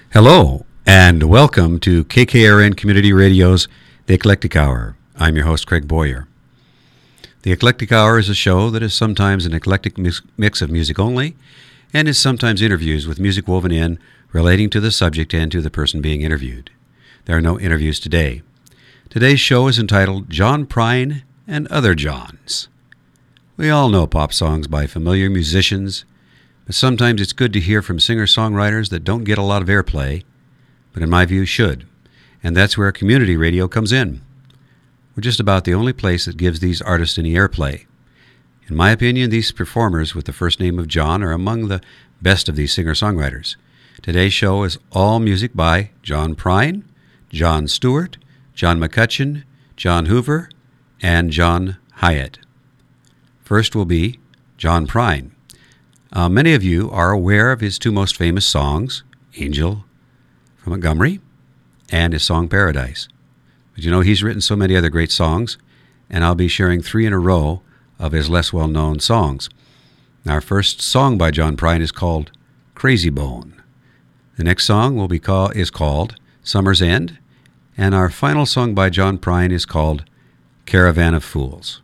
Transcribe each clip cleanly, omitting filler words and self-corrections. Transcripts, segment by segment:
Hello, and welcome to KKRN Community Radio's The Eclectic Hour. I'm your host, Craig Boyer. The Eclectic Hour is a show that is sometimes an eclectic mix of music only, and is sometimes interviews with music woven in relating to the subject and to the person being interviewed. There are no interviews today. Today's show is entitled John Prine and Other Johns. We all know pop songs by familiar musicians, but sometimes it's good to hear from singer-songwriters that don't get a lot of airplay, but in my view should, and that's where community radio comes in. We're just about the only place that gives these artists any airplay. In my opinion, these performers with the first name of John are among the best of these singer-songwriters. Today's show is all music by John Prine, John Stewart, John McCutcheon, John Hoover, and John Hiatt. First will be John Prine. Many of you are aware of his two most famous songs, Angel from Montgomery and his song Paradise. But you know, he's written so many other great songs, and I'll be sharing 3 in a row of his less well-known songs. Our first song by John Prine is called Crazy Bone. The next song is called Summer's End, and our final song by John Prine is called Caravan of Fools.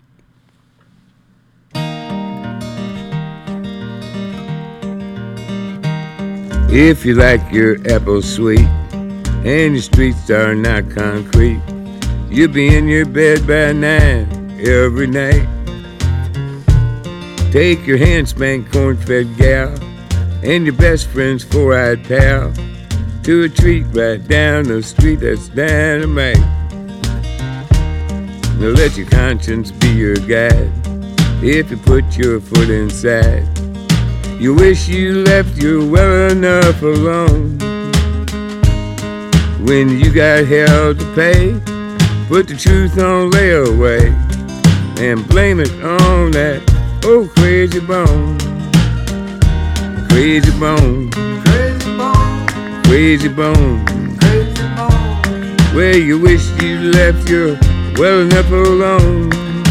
If you like your apples sweet and your streets are not concrete, you'll be in your bed by 9 every night. Take your hand-spanked corn-fed gal and your best friend's 4-eyed pal to a treat right down the street that's dynamite. Now let your conscience be your guide if you put your foot inside. You wish you left your well enough alone. When you got hell to pay, put the truth on layaway and blame it on that old crazy bone. Crazy bone, Crazy bone, crazy bone, crazy bone. where you wish you left your well enough alone.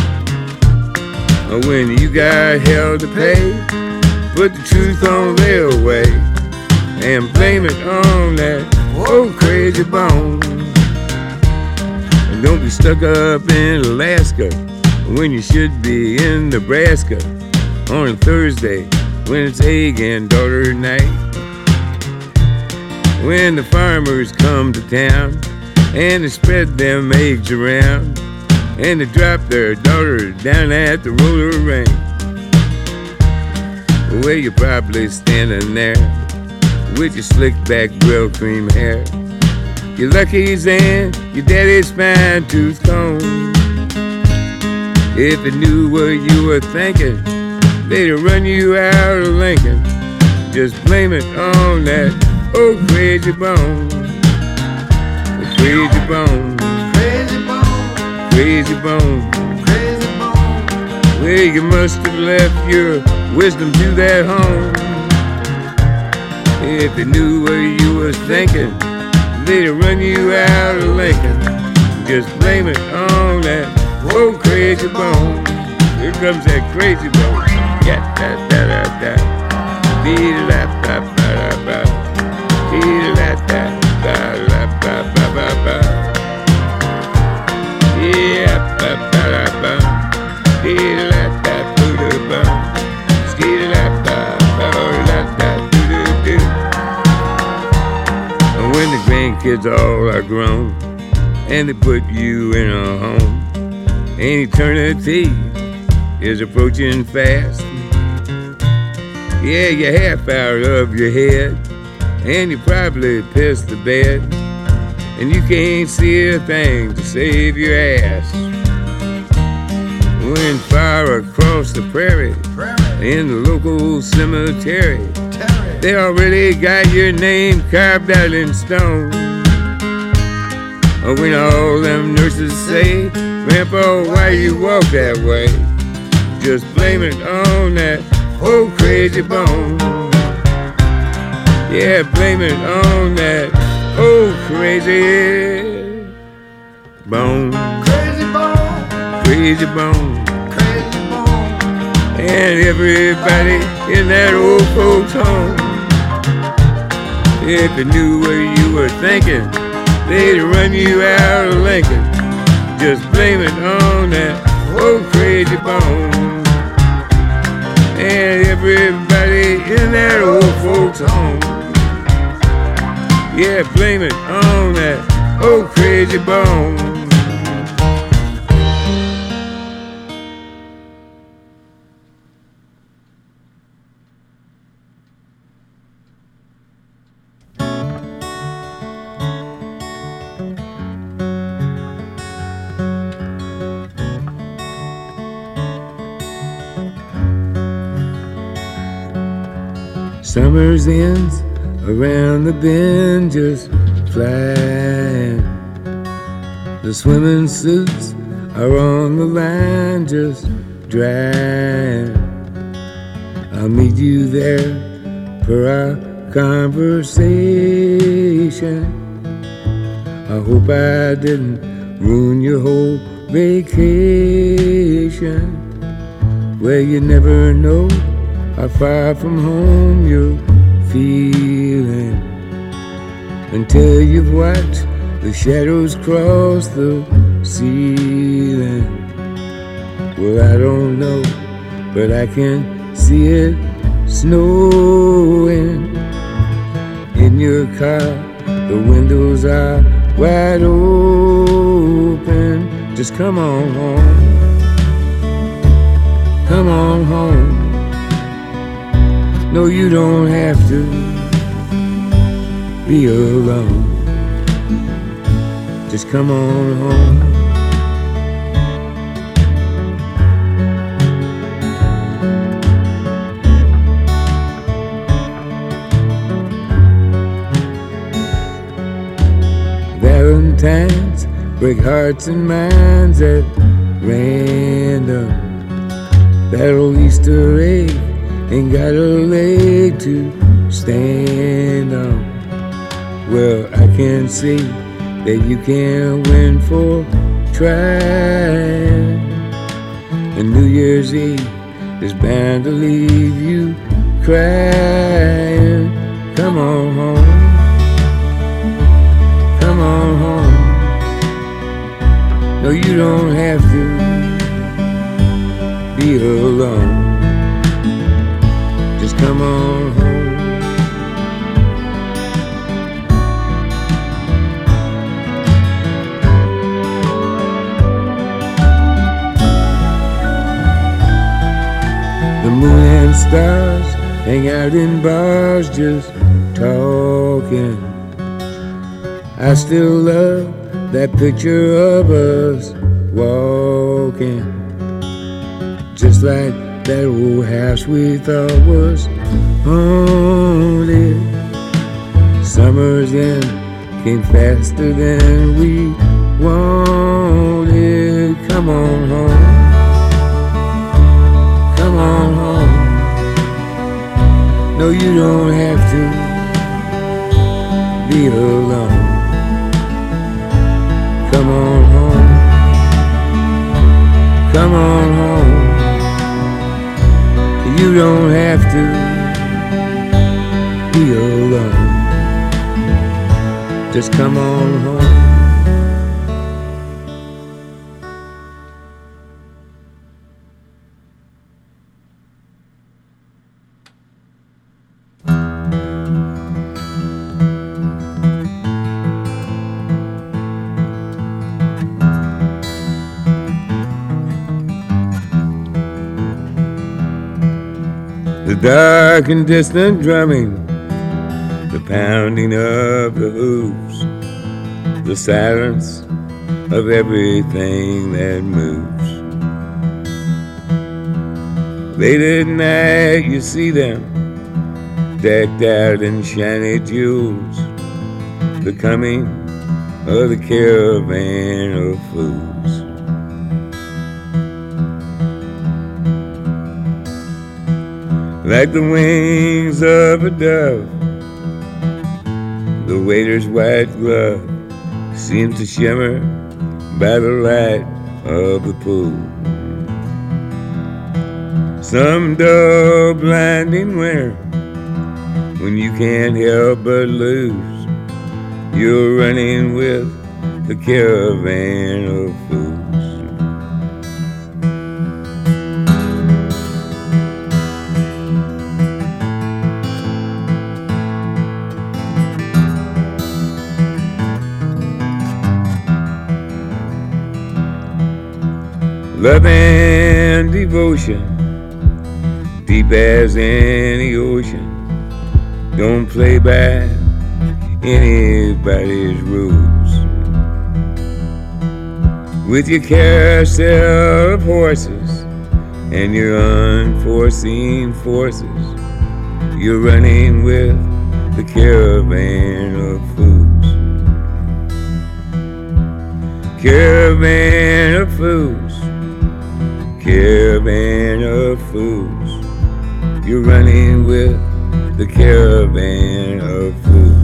When you got hell to pay, put the truth on layaway and blame it on that old crazy bone. And don't be stuck up in Alaska when you should be in Nebraska on a Thursday when it's egg and daughter night. When the farmers come to town and they spread them eggs around and they drop their daughters down at the roller rink. Well, you're probably standing there with your slicked back grill cream hair, your Lucky's and your daddy's fine tooth comb. If they knew what you were thinking, they'd run you out of Lincoln. Just blame it on that old crazy bone. Crazy bone, Crazy bone, crazy bone, crazy bone. well, you must have left your wisdom to that home. If they knew what you was thinking, they'd run you out of Lincoln. Just blame it on that old crazy bone. Here comes that crazy bone. Yeah, da da da da. Dee da da da da da. Dee da da da da da da da. Yeah, da da da da. Dee da da da da da. When the grandkids all are grown and they put you in a home and eternity is approaching fast, yeah, you're half out of your head and you probably pissed the bed and you can't see a thing to save your ass. When far across the prairie in the local cemetery, they already got your name carved out in stone. When all them nurses say, Grandpa, why you walk that way? Just blame it on that old crazy bone. Yeah, blame it on that old crazy bone. Crazy bone, Crazy bone. crazy bone. And everybody in that old folks home, If they knew what you were thinking, they'd run you out of Lincoln. Just blame it on that old crazy bone. And everybody in that old folks' home. Yeah, blame it on that old crazy bone. Summer's ends around the bend just flying. The swimming suits are on the line just drying. I'll meet you there for our conversation. I hope I didn't ruin your whole vacation. Well, you never know how far from home you're feeling until you've watched the shadows cross the ceiling. Well, I don't know, but I can see it snowing. In your car, the windows are wide open. Just come on home. Come on home. No, you don't have to be alone. Just come on home. Valentines break hearts and minds at random. That old Easter egg ain't got a leg to stand on. Well, I can see that you can't win for trying. And New Year's Eve is bound to leave you crying. Come on home. Come on home. No, you don't have to be alone. Just come on home. The moon and stars hang out in bars just talking. I still love that picture of us walking, just like that old house we thought was haunted. Summer's end came faster than we wanted. Come on home. Come on home. No, you don't have to be alone. Come on home. Come on home. You don't have to be alone. Just come on home. The dark and distant drumming, the pounding of the hooves, the silence of everything that moves. Late at night you see them, decked out in shiny jewels, the coming of the caravan of fools. Like the wings of a dove, the waiter's white glove seems to shimmer by the light of the pool. Some dull blinding winter when you can't help but lose. You're running with the caravan of fools. Love and devotion, deep as any ocean, don't play by anybody's rules. With your carousel of horses and your unforeseen forces, you're running with the caravan of fools. Caravan of fools. Caravan of fools, you're running with the caravan of fools.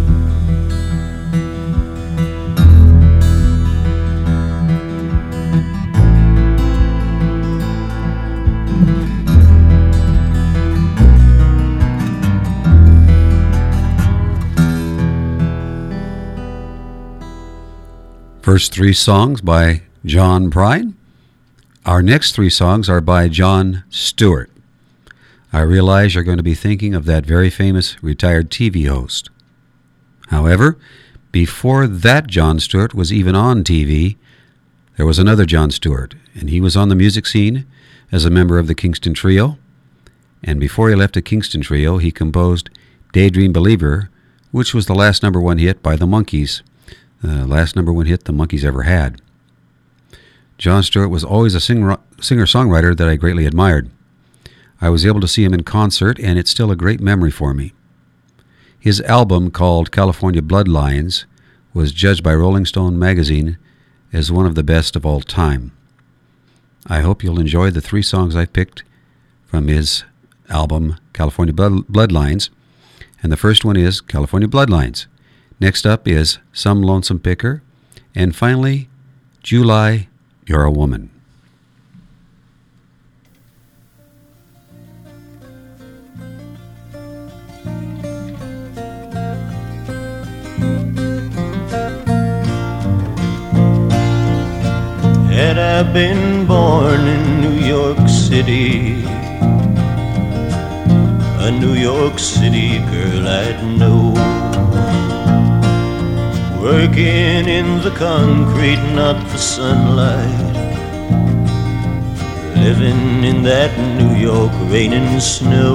First three songs by John Prine. Our next three songs are by Jon Stewart. I realize you're going to be thinking of that very famous retired TV host. However, before that Jon Stewart was even on TV, there was another Jon Stewart, and he was on the music scene as a member of the Kingston Trio. And before he left the Kingston Trio, he composed Daydream Believer, which was the last number one hit by the Monkees, the last number one hit the Monkees ever had. Jon Stewart was always a singer-songwriter that I greatly admired. I was able to see him in concert, and it's still a great memory for me. His album, called California Bloodlines, was judged by Rolling Stone magazine as one of the best of all time. I hope you'll enjoy the three songs I've picked from his album, California Bloodlines, and the first one is California Bloodlines. Next up is Some Lonesome Picker, and finally, July, You're a Woman. Had I been born in New York City, a New York City girl I'd know, working in the concrete, not the sunlight, living in that New York rain and snow.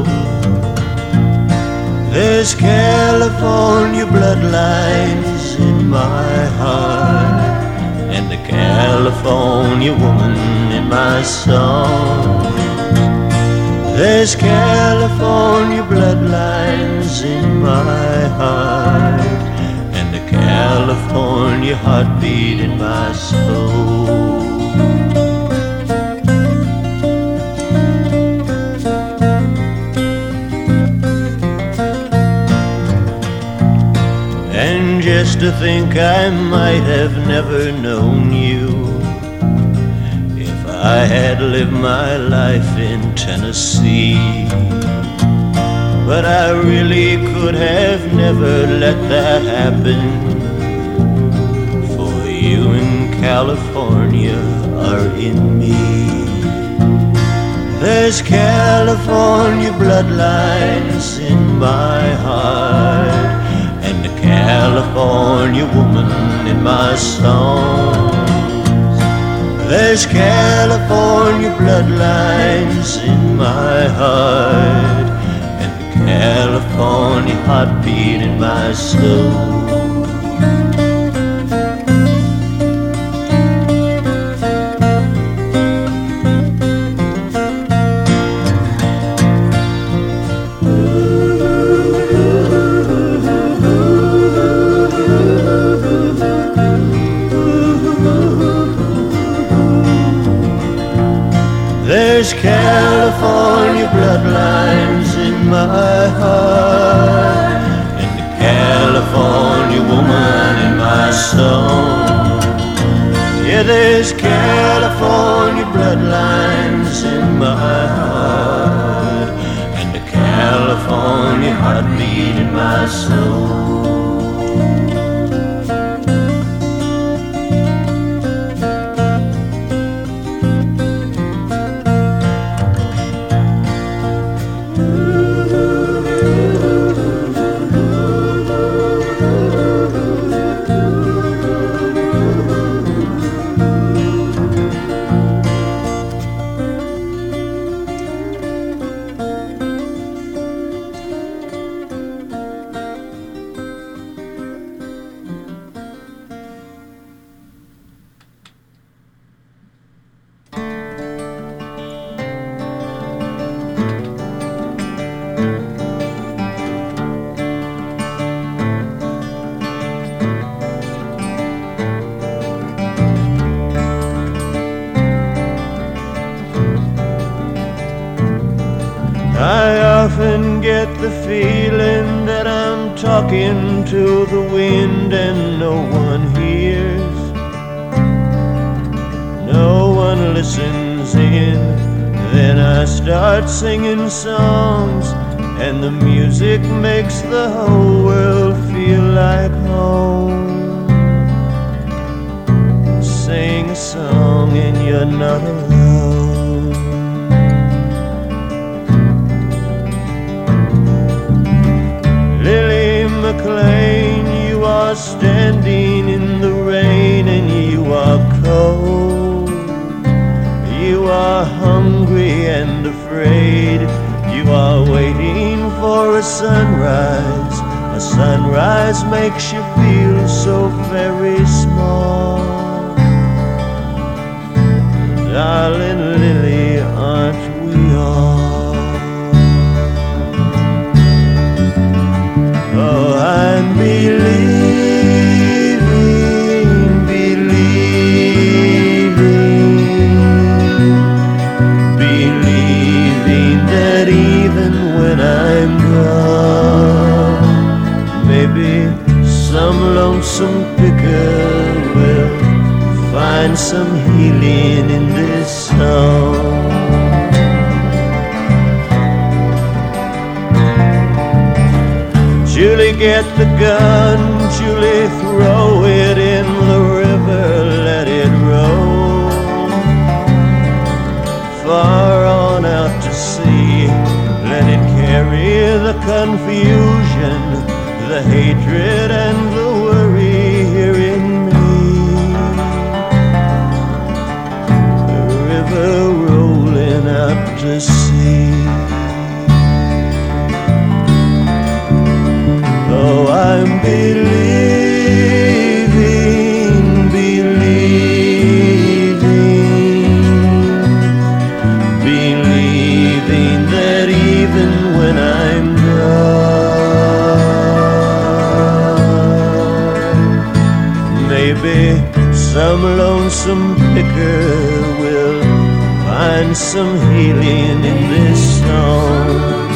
There's California bloodlines in my heart, and a California woman in my song. There's California bloodlines in my heart, and a California heartbeat in my soul. And just to think I might have never known you if I had lived my life in Tennessee. But I really could have never let that happen, for you in California are in me. There's California bloodlines in my heart, and a California woman in my songs. There's California bloodlines in my heart, California heartbeat in my soul. There's California bloodlines in my heart, and a California woman in my soul. Yeah, there's California bloodlines in my heart, and a California heartbeat in my soul. Get the feeling that I'm talking to the wind and no one hears, no one listens in. Then I start singing songs and the music makes the whole world feel like home. Sing a song and you're not alone. McLean, you are standing in the rain and you are cold. You are hungry and afraid. You are waiting for a sunrise. A sunrise makes you feel so very small. Darling Lily, aren't we all? Oh, I'm believing, believing that even when I'm gone, maybe some lonesome picker will find some healing in this song. Julie, get the gun, Julie, throw it in the river, let it roll far on out to sea. Let it carry the confusion, the hatred and the worry here in me. The river rolling out to sea. Oh, I'm believing, believing that even when I'm gone, maybe some lonesome picker will find some healing in this song.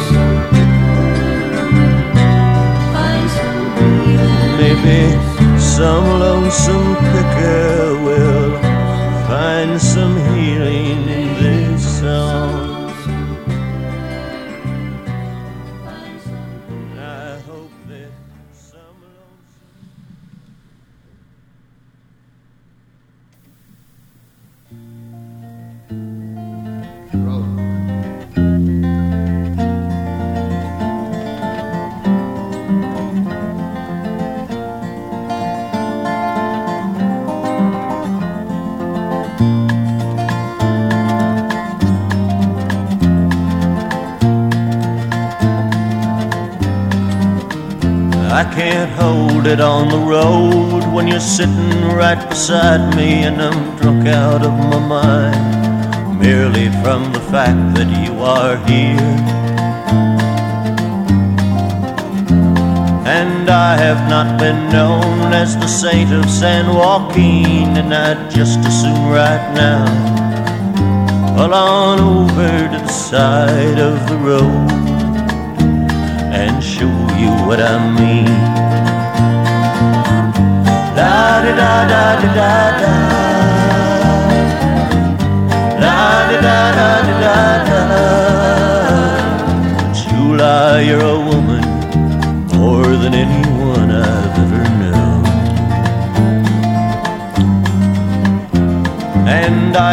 Maybe some lonesome picker will find some healing in this song. I hope that some I can't hold it on the road when you're sitting right beside me and I'm drunk out of my mind, merely from the fact that you are here. And I have not been known as the saint of San Joaquin, and I'd just as soon right now pull on over to the side of the road and show you what I mean. Da da da da da da da da da da da da. Julia, you're a woman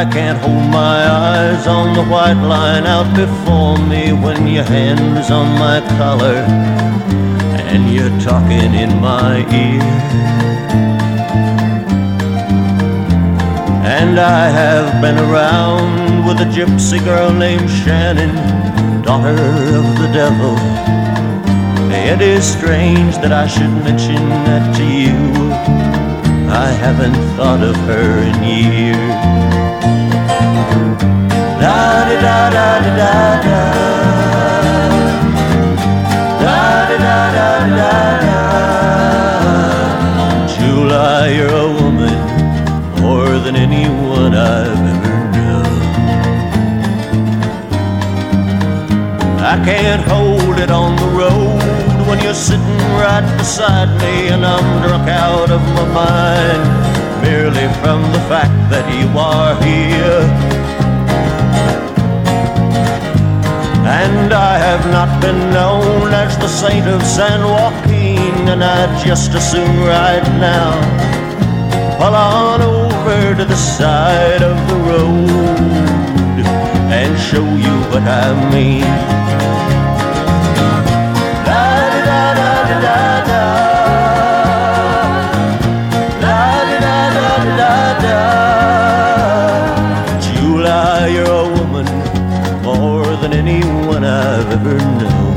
can't hold my eyes on the white line out before me when your hand is on my collar and you're talking in my ear. And I have been around with a gypsy girl named Shannon, daughter of the devil. It is strange that I should mention that to you. I haven't thought of her in years. Da-da-da-da-da-da-da, da-da-da-da-da-da. July, you're a woman more than anyone I've ever known. I can't hold it on the road when you're sitting right beside me and I'm drunk out of my mind merely from the fact that you are here. And I have not been known as the saint of San Joaquin, and I'd just as soon right now pull on over to the side of the road and show you what I mean. Da-da-da-da-da-da, da-da-da-da-da-da. July, you're a woman more than anyone I've ever known.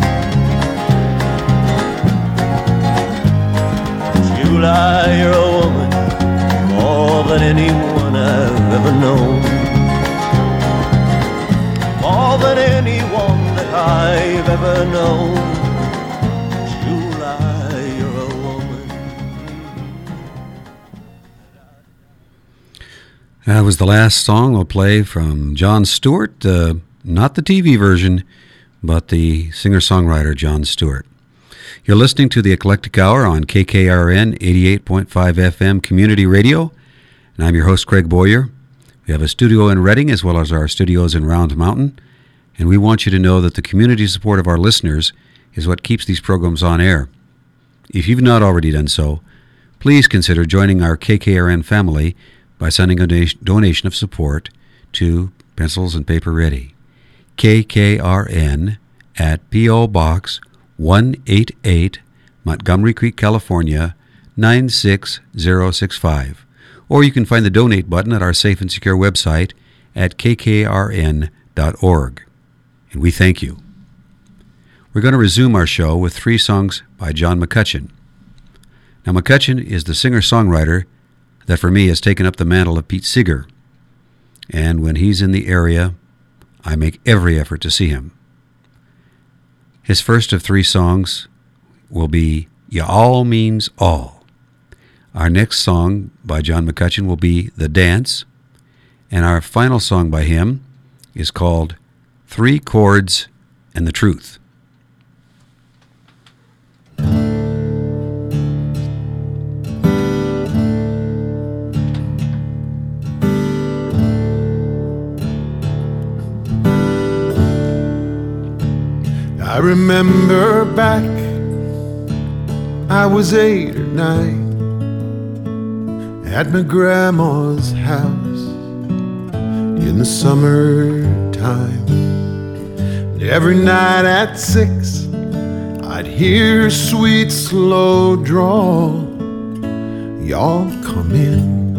July, you're a woman more than anyone I've ever known. More than anyone that I've ever known. July, you're a woman. That was the last song we'll play from Jon Stewart, not the TV version, but the singer-songwriter Jon Stewart. You're listening to the Eclectic Hour on KKRN 88.5 FM Community Radio, and I'm your host, Craig Boyer. We have a studio in Reading as well as our studios in Round Mountain, and we want you to know that the community support of our listeners is what keeps these programs on air. If you've not already done so, please consider joining our KKRN family by sending a donation of support to Pencils and Paper Ready, KKRN at P.O. Box 188, Montgomery Creek, California, 96065. Or you can find the donate button at our safe and secure website at kkrn.org. And we thank you. We're going to resume our show with 3 songs by John McCutcheon. Now, McCutcheon is the singer-songwriter that for me has taken up the mantle of Pete Seeger. And when he's in the area, I make every effort to see him. His first of 3 songs will be Ya All Means All. Our next song by John McCutcheon will be The Dance, and our final song by him is called 3 Chords and the Truth. I remember back, I was 8 or 9 at my grandma's house in the summertime. And every night at 6, I'd hear a sweet slow drawl. Y'all come in,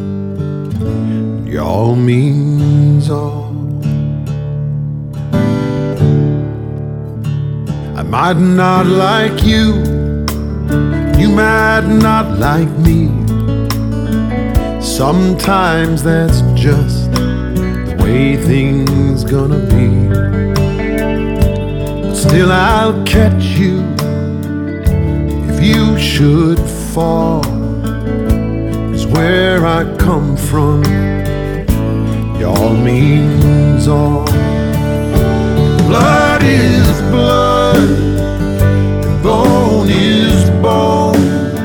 y'all means all. I might not like you, you might not like me. Sometimes that's just the way things gonna be. But still I'll catch you if you should fall. 'Cause where I come from, y'all means all. Blood is blood, and bone is bone.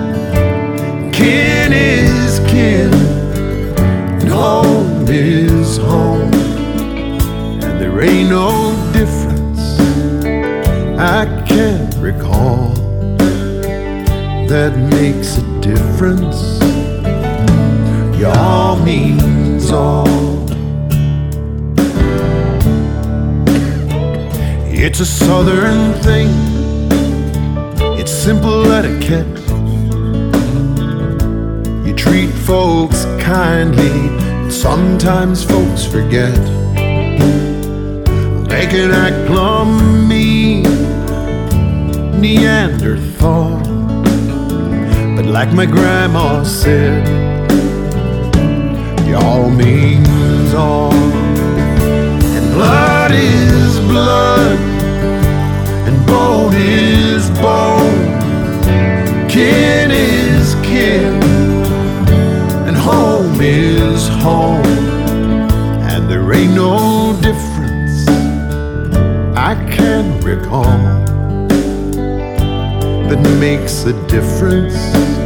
Kin is kin, and home is home. And there ain't no difference I can't recall that makes a difference. Y'all means all. It's a southern thing, it's simple etiquette. You treat folks kindly, and sometimes folks forget. They can act plumb mean, Neanderthal, but like my grandma said, y'all means all. And blood is blood, and bone is bone, kin is kin, and home is home. And there ain't no difference I can recall that makes a difference.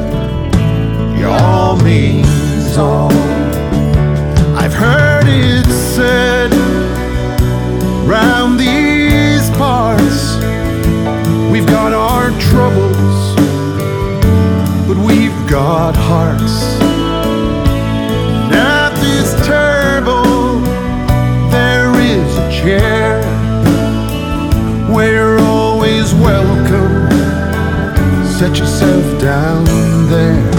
Y'all means all. I've heard it said round these parts, we've got our troubles, but we've got hearts. And at this table there is a chair where you're always welcome. Set yourself down there.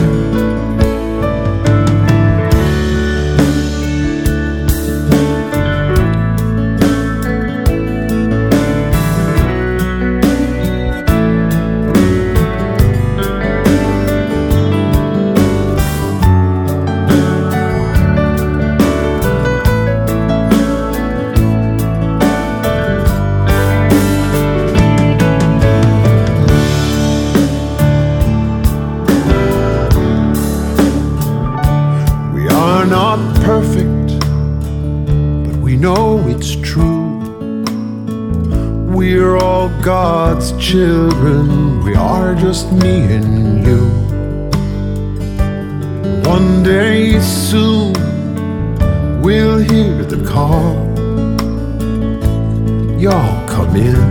God's children, we are just me and you. One day soon we'll hear the call. Y'all come in.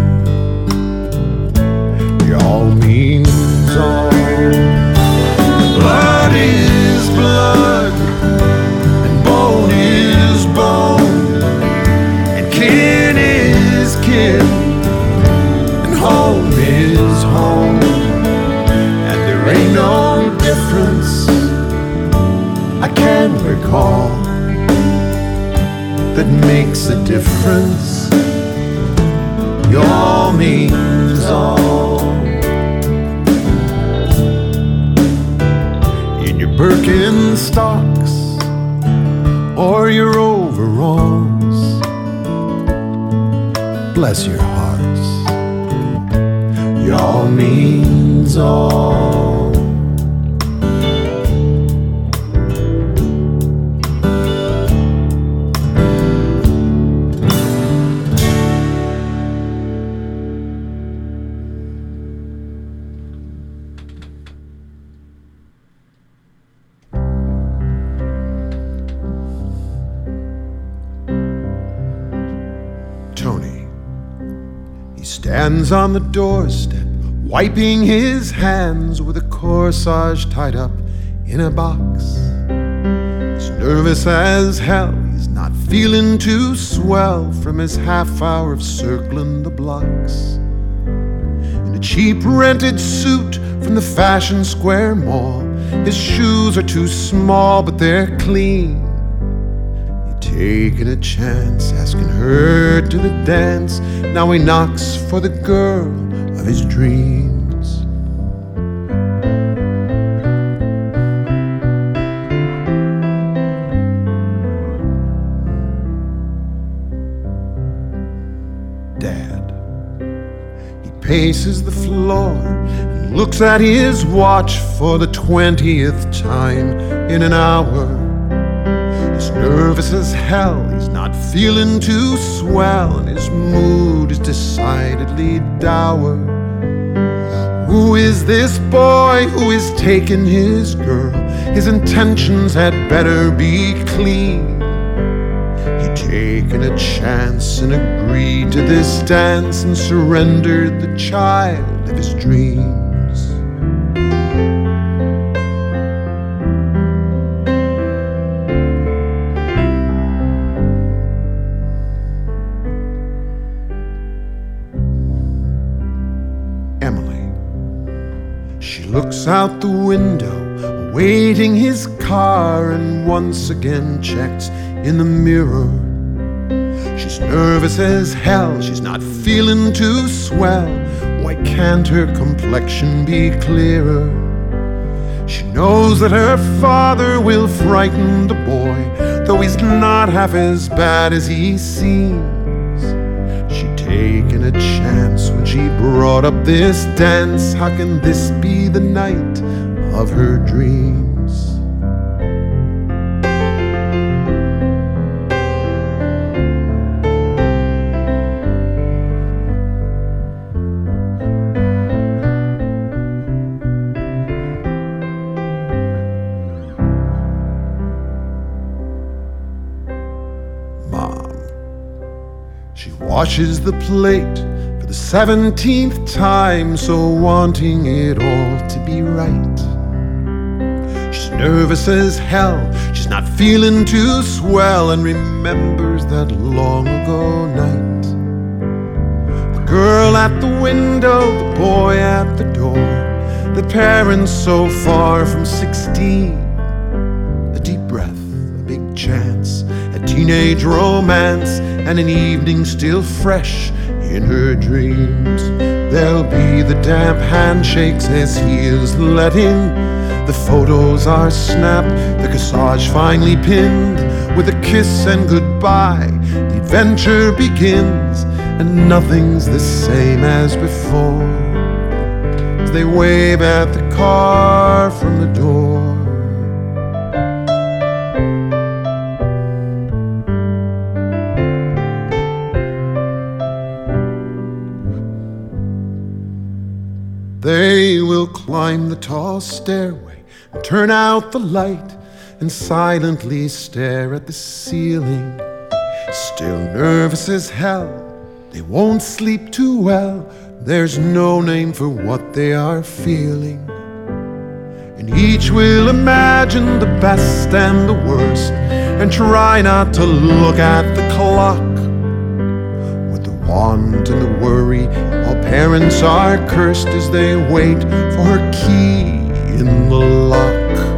Y'all means all. Blood is blood, and bone is bone, and kin is kin, home is home. And there ain't no difference I can recall that makes a difference. Y'all means all. In your Birkenstocks or your overalls, bless your hearts. Y'all means all. Tony, he stands on the doorstep, wiping his hands with a corsage tied up in a box. He's nervous as hell, he's not feeling too swell from his half hour of circling the blocks. In a cheap rented suit from the Fashion Square Mall, his shoes are too small but they're clean. Taking a chance, asking her to the dance. Now he knocks for the girl of his dreams. Dad, he paces the floor and looks at his watch for the 20th time in an hour. He's nervous as hell, he's not feeling too swell, and his mood is decidedly dour. Who is this boy who is taking his girl? His intentions had better be clean. He'd taken a chance and agreed to this dance and surrendered the child of his dreams. She looks out the window, awaiting his car, and once again checks in the mirror. She's nervous as hell, she's not feeling too swell. Why can't her complexion be clearer? She knows that her father will frighten the boy, though he's not half as bad as he seems. She'd taken a chance when she brought up this dance. How can this be the night of her dreams? Washes the plate for the 17th time, so wanting it all to be right. She's nervous as hell, she's not feeling too swell, and remembers that long ago night. The girl at the window, the boy at the door, the parents so far from 16. A deep breath, a big chance, a teenage romance, and an evening still fresh in her dreams. There'll be the damp handshakes as he is let in. The photos are snapped, the corsage finally pinned. With a kiss and goodbye, the adventure begins, and nothing's the same as before as they wave at the car from the door. They will climb the tall stairway and turn out the light and silently stare at the ceiling. Still nervous as hell, they won't sleep too well. There's no name for what they are feeling. And each will imagine the best and the worst and try not to look at the clock. With the want and the worry, all parents are cursed as they wait for her key in the lock.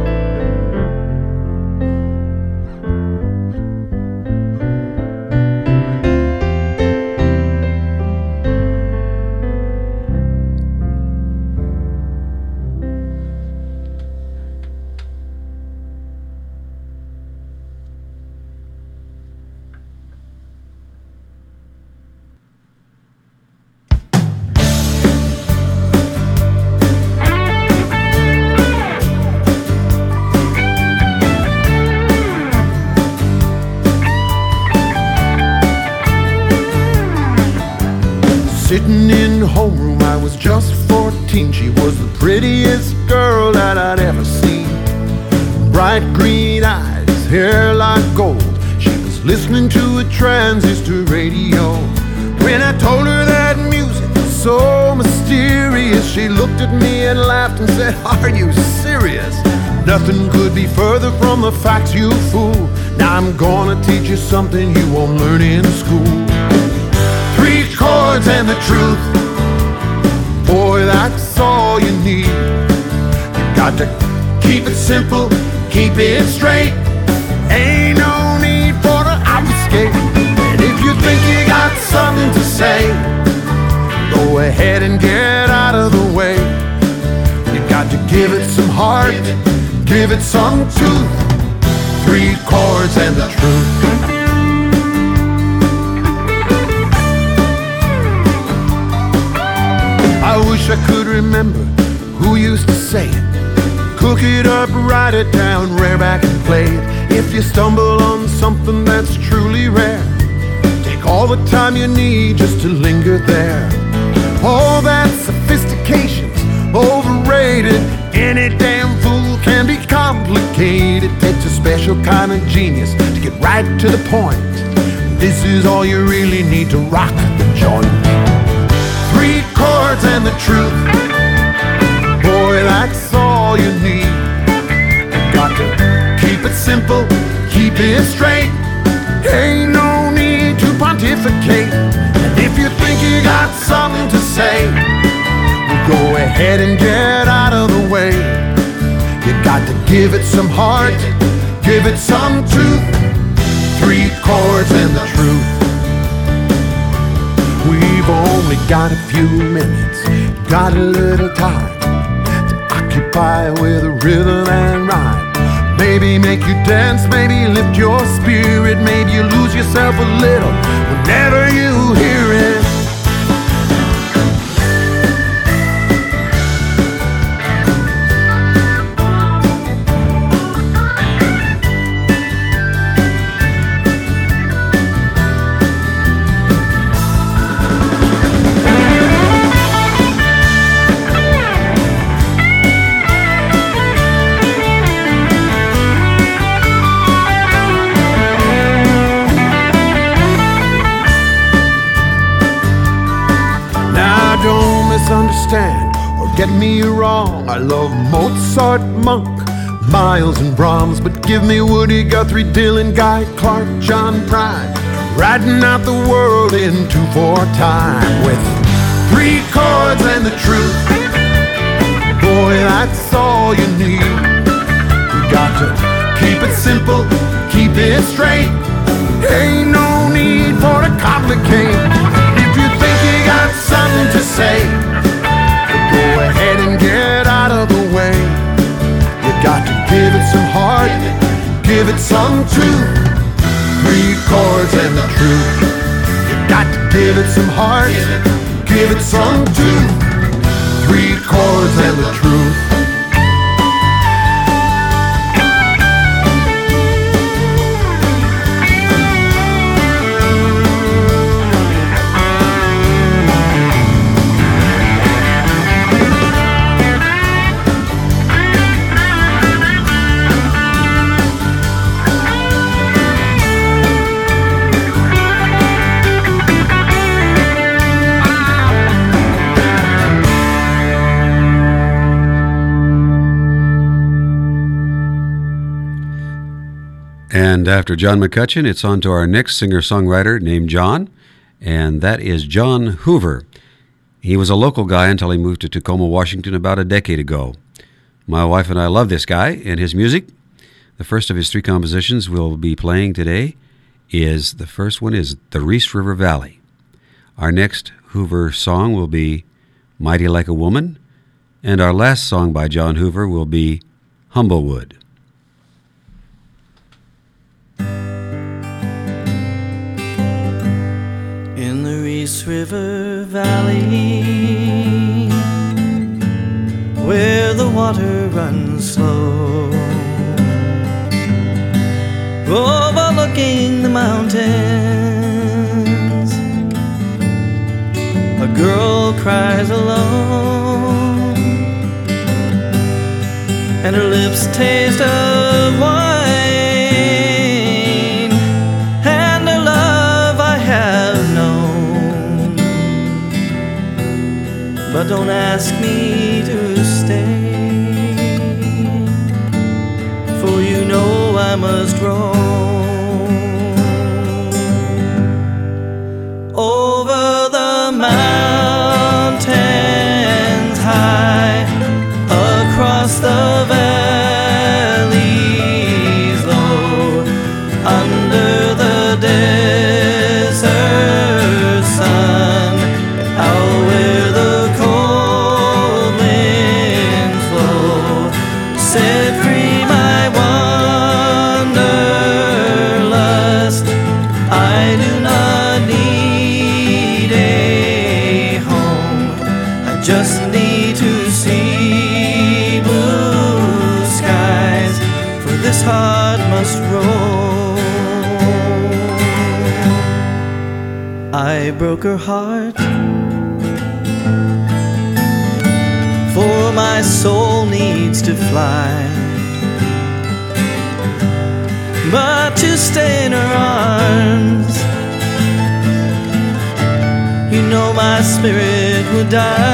Sitting in homeroom, I was just 14. She was the prettiest girl that I'd ever seen. Bright green eyes, hair like gold. She was listening to a transistor radio. When I told her that music was so mysterious, she looked at me and laughed and said, "Are you serious? Nothing could be further from the facts, you fool. Now I'm gonna teach you something you won't learn in school. 3 chords and the truth. Boy, that's all you need. You got to keep it simple, keep it straight. Ain't no need for to obfuscate. And if you think you got something to say, go ahead and get out of the way. You got to give it some heart, give it some tooth. 3 chords and the truth. I wish I could remember who used to say it. Cook it up, write it down, rare back and play it. If you stumble on something that's truly rare, take all the time you need just to linger there. All that sophistication's overrated. Any damn fool can be complicated. Takes a special kind of genius to get right to the point. This is all you really need to rock the joint. 3 chords and the truth. Boy, that's all you need. Got to keep it simple, keep it straight. Ain't no need to pontificate. And if you think you got something to say, go ahead and get out of You got to give it some heart, give it some truth. 3 chords and the truth. We've only got a few minutes, got a little time to occupy with a rhythm and rhyme. Maybe make you dance, maybe lift your spirit, maybe you lose yourself a little whenever you hear it. Understand or get me wrong, I love Mozart, Monk, Miles and Brahms, but give me Woody Guthrie, Dylan, Guy Clark, John Prine, riding out the world in 2/4 time with 3 chords and the truth. Boy, that's all you need. You got to keep it simple, keep it straight. Ain't no need for to complicate. If you think you got something to say, go ahead and get out of the way. You got to give it some heart, give it some truth. 3 chords and the truth. You got to give it some heart, give it some truth. 3 chords and the truth. And after John McCutcheon, it's on to our next singer-songwriter named John, and that is John Hoover. He was a local guy until he moved to Tacoma, Washington about a decade ago. My wife and I love this guy and his music. The first of his 3 compositions we'll be playing today is, the first one is The Reese River Valley. Our next Hoover song will be Mighty Like a Woman, and our last song by John Hoover will be Humblewood. In the Reese River Valley, where the water runs slow, overlooking the mountains, a girl cries alone, and her lips taste of wine. But don't ask me to stay, for you know I must roam over the mountains high, across the valleys low, under the desert sun, out where the set free my wanderlust. I do not need a home, I just need to see blue skies, for this heart must roam. I broke her heart, for my soul needs to fly, but to stay in her arms, you know my spirit would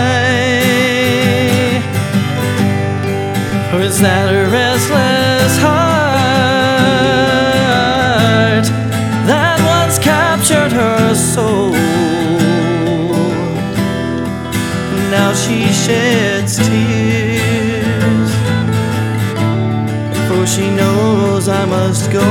die. Or is that a restless heart that once captured her soul? Now she sheds tears she knows I must go.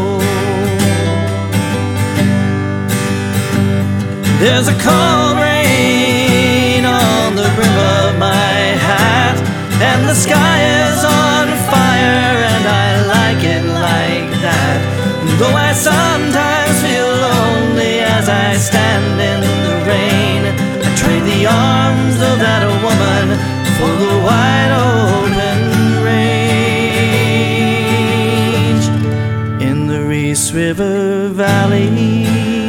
There's a cold rain on the brim of my hat, and the sky is on fire, and I like it like that. Though I sometimes feel lonely as I stand in the rain, I trade the arms of that woman for the wide open range. In the Reese River Valley,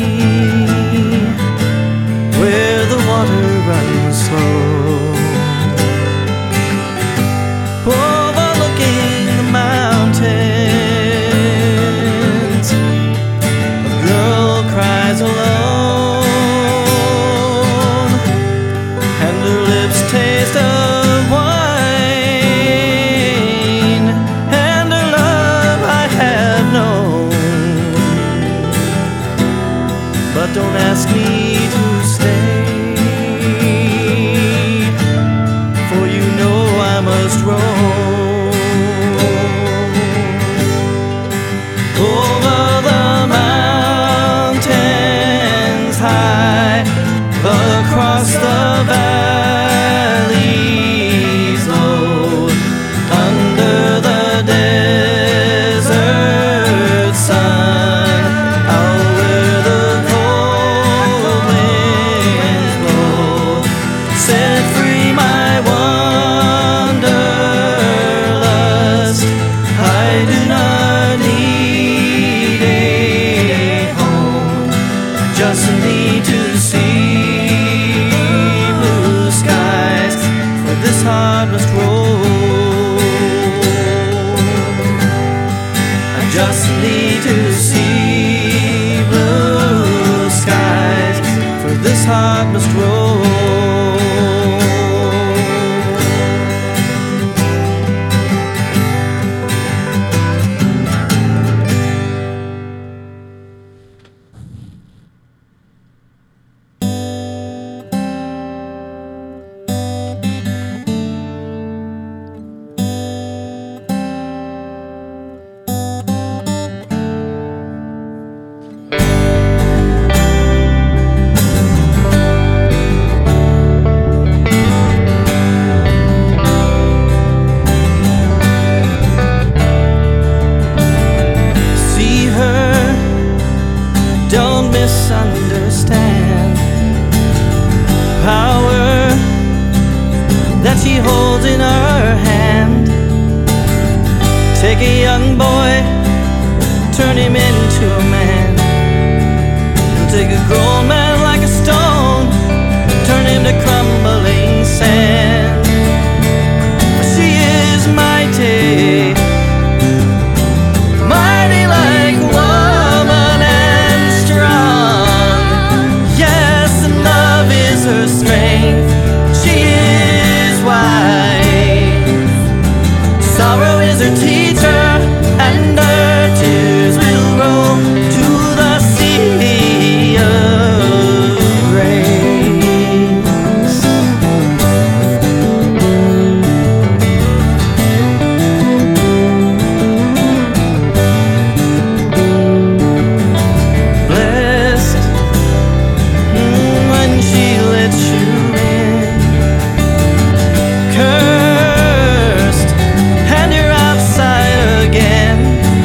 where the water runs slow, overlooking the mountains, a girl cries alone, and her lips taste of wine, and her love I have known. But don't ask me to stay, for you know I must roam over the mountains high, across the valleys low, under the desert sun, out where the cold winds blow. Set free my wanderlust, I do not need a home, I just need to see blue skies, for this heart must roll. I just need to see blue skies, for this heart must roll. See her, don't misunderstand. Power that she holds in her hand. Take a young boy, turn him into a man. Take a grown man like a stone, turn him to crumbling sand. For she is mighty, mighty like a woman, and strong. Yes, and love is her strength. She is wise. Sorrow is her teacher, and her tears will roll to the sea of grace. Blessed when she lets you in, cursed and you're outside again.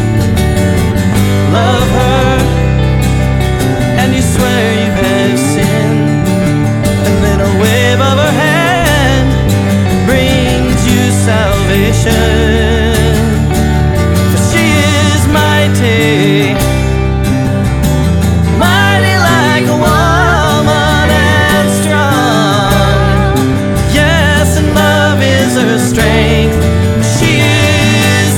Love her and you swear you have sinned, and then a wave of her hand brings you salvation. For she is mighty, mighty like a woman, and strong. Yes, and love is her strength. She is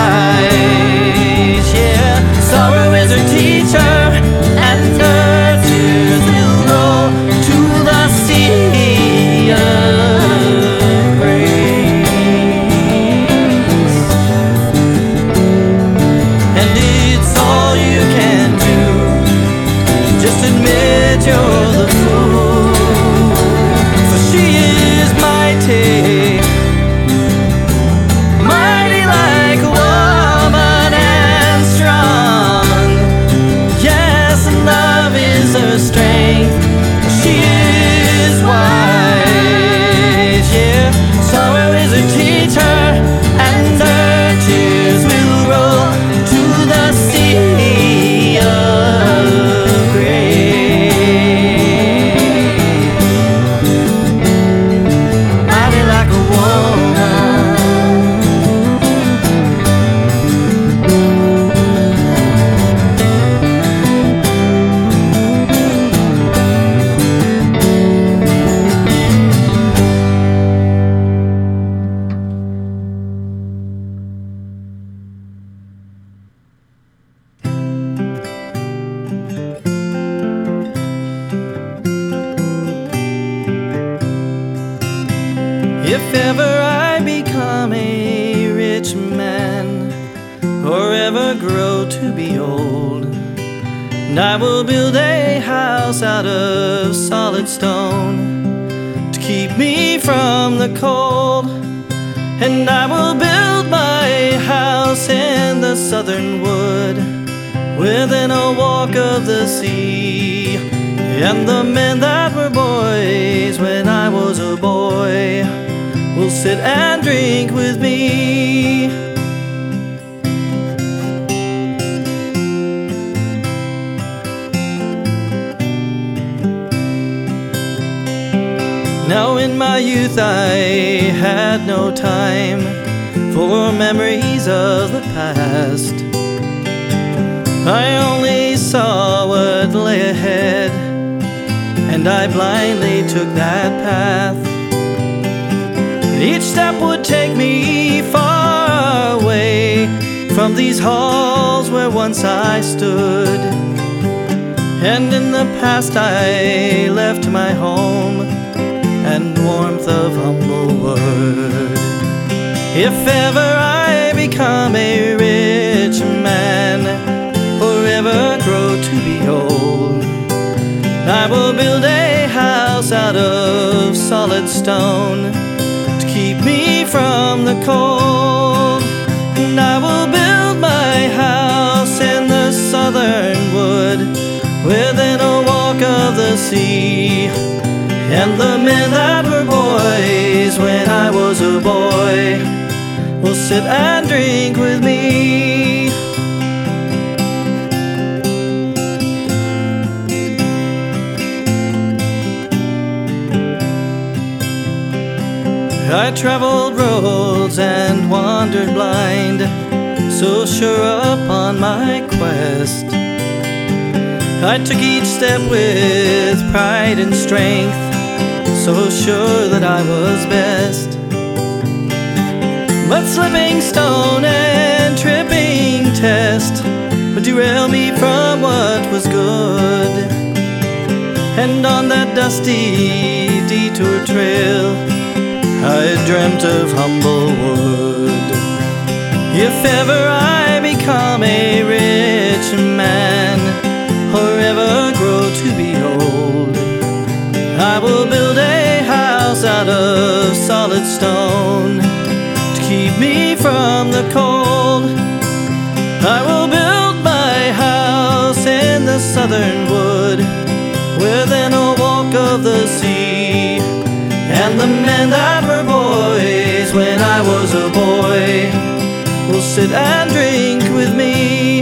wise, yeah. Sorrow is her teacher, and her tears will roll to the sea of grace. ever I become a rich man, or ever grow to be old, and I will build a house out of solid stone to keep me from the cold. And I will build my house in the southern wood, within a walk of the sea. And the men that were boys when I was a boy will sit and drink with me. Now in my youth I had no time for memories of the past. I only saw what lay ahead, and I blindly took that path. Each step would take me far away from these halls where once I stood. And in the past I left my home and warmth of humble word. If ever I become a rich man, or ever grow to be old, I will build a house out of solid stone to keep me from the cold. And I will build my house in the southern wood, within a walk of the sea. And the men that were boys when I was a boy will sit and drink with me. I traveled roads and wandered blind, so sure upon my quest. I took each step with pride and strength, so sure that I was best. But slipping stone and tripping test would derail me from what was good. And on that dusty detour trail I dreamt of humble wood. If ever I become a rich man, or ever grow to be old, I will build a house out of solid stone to keep me from the cold. I will build my house in the southern wood, within a walk of the sea. And the men that were boys when I was a boy will sit and drink with me.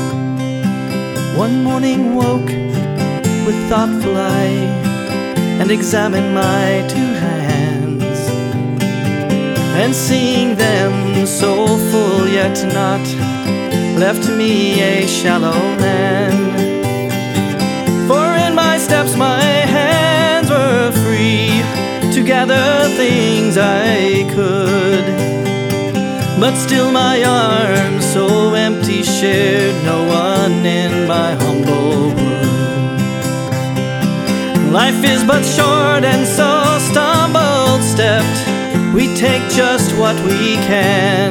One morning woke with thoughtful eye and examined my two hands, and seeing them so full yet not, left me a shallow man. For in my steps my hands were free to gather things I could, but still my arms so empty shared no one in my humble wood. Life is but short and so stumble-stepped, we take just what we can.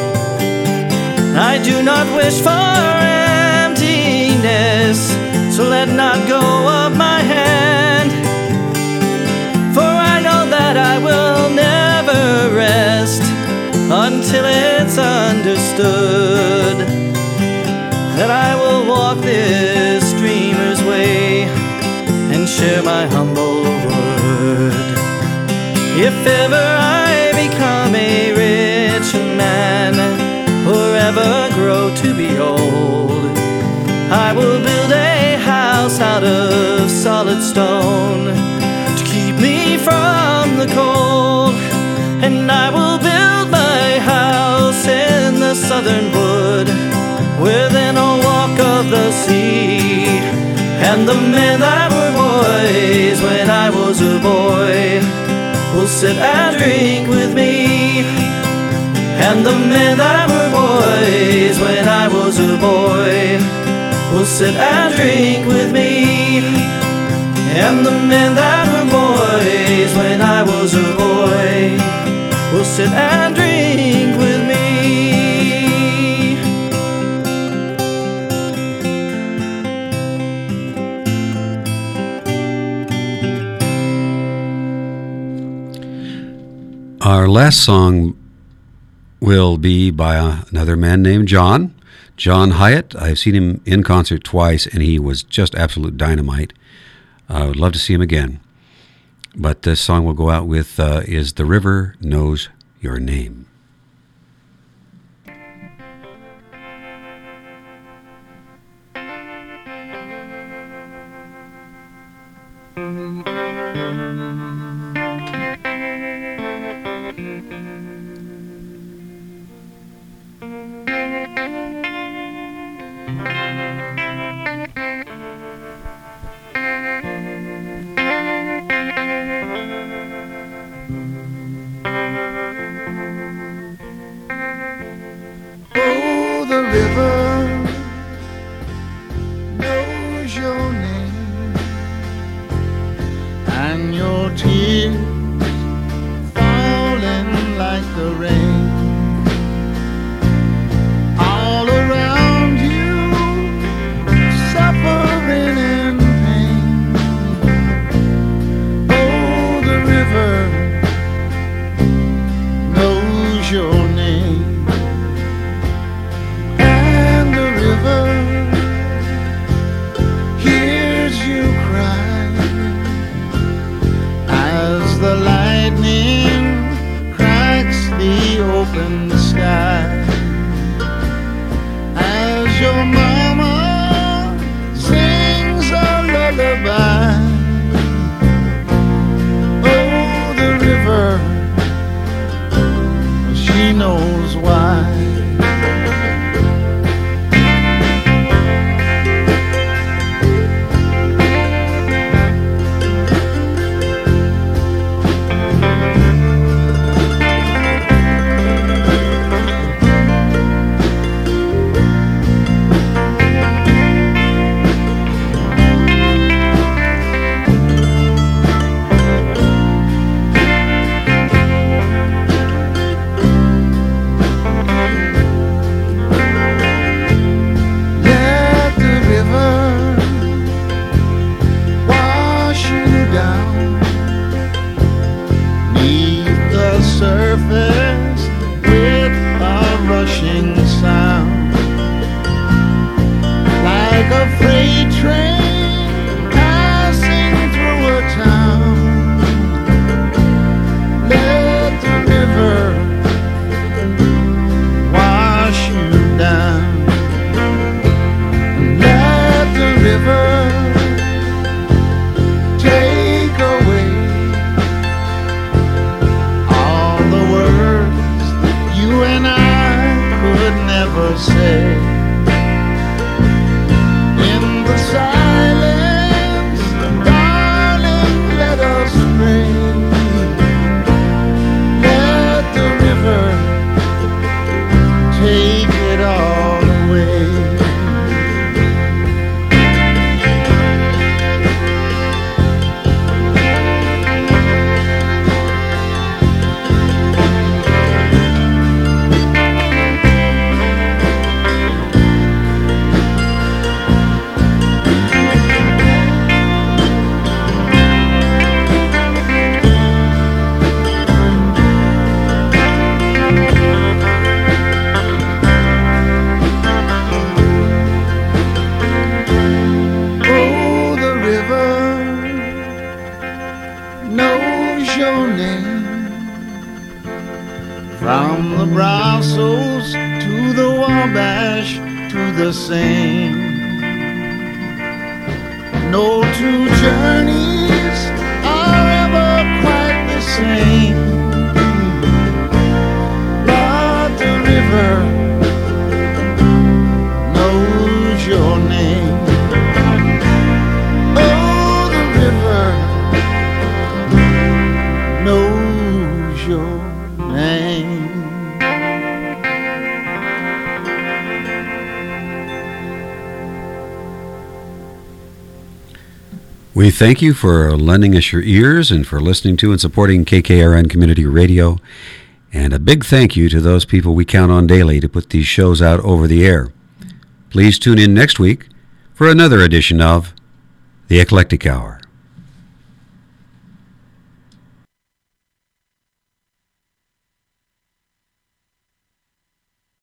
I do not wish for emptiness, so let not go of my hand. For I know that I will never rest until it's understood that I will walk this dreamer's way and share my humble word. If ever I become a rich man, or ever grow to be old, I will build a house out of solid stone to keep me from the cold. And I will build my house in the southern wood, within a walk of the sea. And the men that were boys when I was a boy will sit and drink with me. And the men that were boys when I was a boy will sit and drink with me. And the men that were boys when I was a boy you'll sit and drink with me. Our last song will be by another man named John Hyatt. I've seen him in concert twice, and he was just absolute dynamite. I would love to see him again. But this song we'll go out with is The River Knows Your Name. We thank you for lending us your ears and for listening to and supporting KKRN Community Radio. And a big thank you to those people we count on daily to put these shows out over the air. Please tune in next week for another edition of The Eclectic Hour.